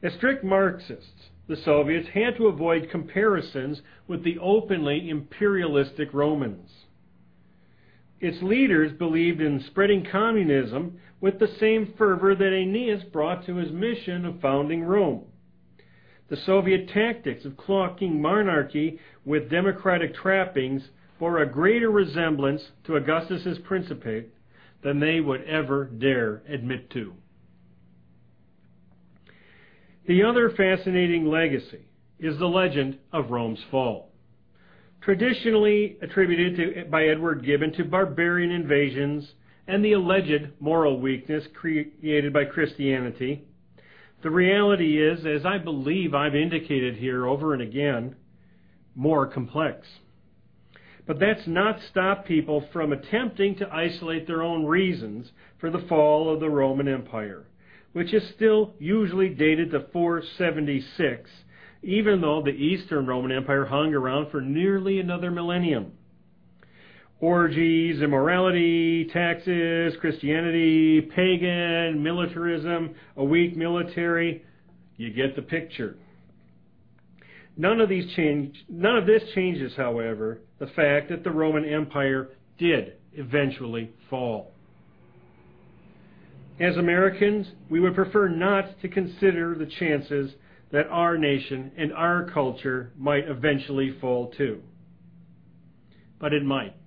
As strict Marxists, the Soviets had to avoid comparisons with the openly imperialistic Romans. Its leaders believed in spreading communism with the same fervor that Aeneas brought to his mission of founding Rome. The Soviet tactics of cloaking monarchy with democratic trappings bore a greater resemblance to Augustus's Principate than they would ever dare admit to. The other fascinating legacy is the legend of Rome's fall. Traditionally attributed by Edward Gibbon to barbarian invasions and the alleged moral weakness created by Christianity, the reality is, as I believe I've indicated here over and again, more complex. But that's not stopped people from attempting to isolate their own reasons for the fall of the Roman Empire, which is still usually dated to 476, even though the Eastern Roman Empire hung around for nearly another millennium. Orgies, immorality, taxes, Christianity, pagan, militarism, a weak military. You get the picture. None of this changes, however, the fact that the Roman Empire did eventually fall. As Americans, we would prefer not to consider the chances that our nation and our culture might eventually fall too. But it might.